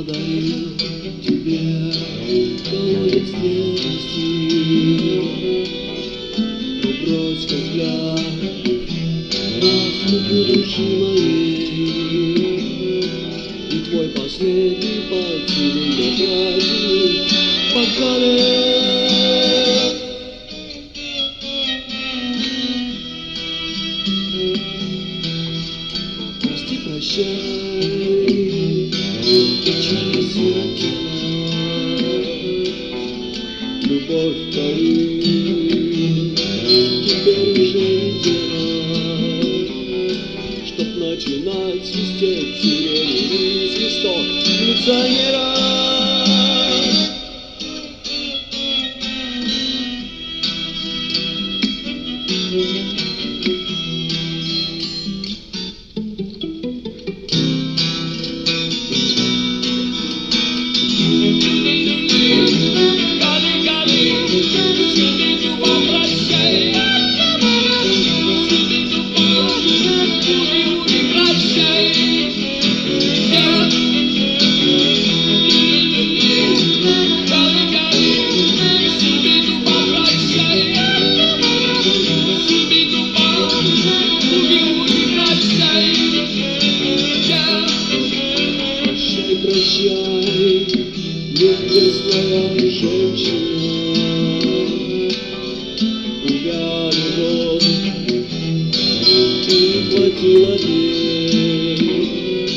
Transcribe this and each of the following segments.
подарил тебе колодец нежности. Но брось-ка взгляд на скуку души моей, и твой последний поцелуй на праздник бокале. Прости, прощай, печаль осиротела, любовь порыв теперь уже не дело, чтоб начинать свистеть сиреневый свисток милиционера. Прощай, небесная женщина, увяли розы, и не хватило дней,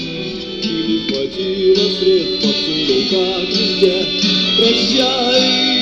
и не хватило средств поцелуй, как везде. Прощай.